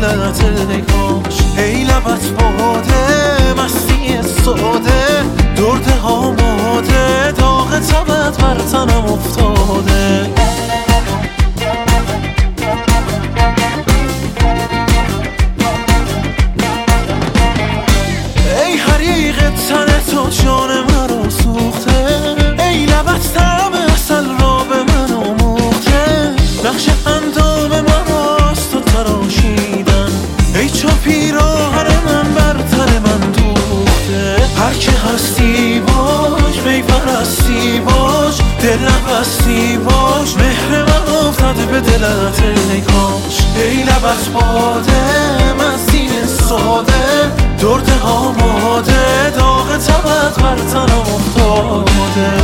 دلت ای کاش. ای لبت باده مستی ساده، درد آماده، داغ تبت بر تنم افتاده. ای حریق تن تو جان مرا سوخته، ای لبت طعم عسل را به من آموخته. نقش اندام مراست و تراشیدن، ای چو پیراهن من بر تن من دوخته. هر که هستی باش، می پرستی باش، دل نبستی باش، مهر من افتاده به دلت ای کاش. ای لبت باده مستی ساده، درد آماده، داغ تبت بر تنم افتاده.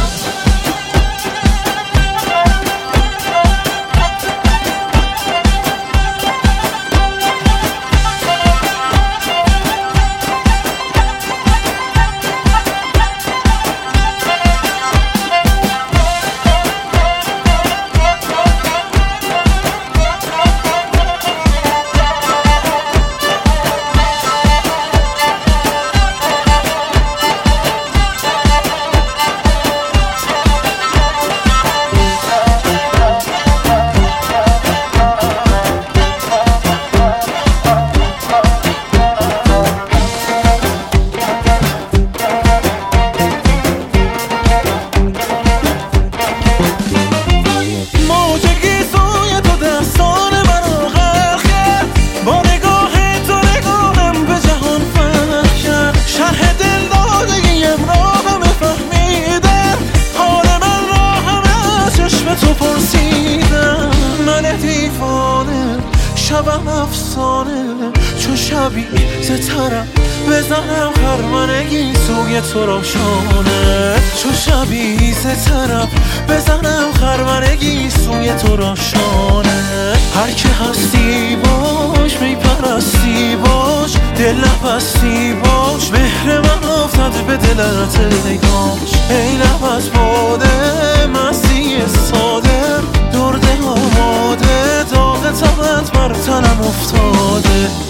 شبم افسانه چو شبی سترم بزنم خرمنگی سوی تو روشانه. چو شبی سترم بزنم خرمنگی سوی تو روشانه. هر که هستی باش، می پرستی باش، دل نبستی باش، مهر من افتاده به دلت ای کاش. ای لبت باده مستی ساده، درد آماده، داغ تبت بر تنم افتاده.